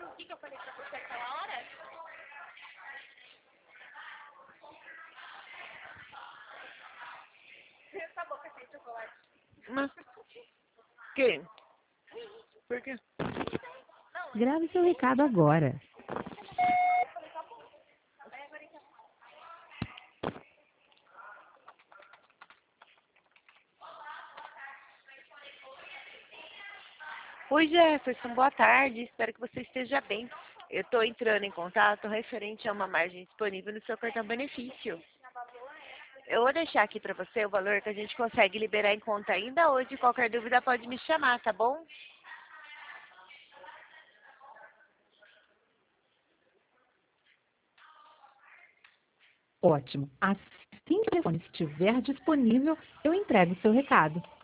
O que eu falei pra você aquela hora? Essa boca sem chocolate. Mas, quem? Por quê? Grave seu recado agora. Oi, Jefferson, boa tarde. Espero que você esteja bem. Eu estou entrando em contato referente a uma margem disponível no seu cartão benefício. Eu vou deixar aqui para você o valor que a gente consegue liberar em conta ainda hoje. Qualquer dúvida pode me chamar, tá bom? Ótimo. Assim que o telefone estiver disponível, eu entrego o seu recado.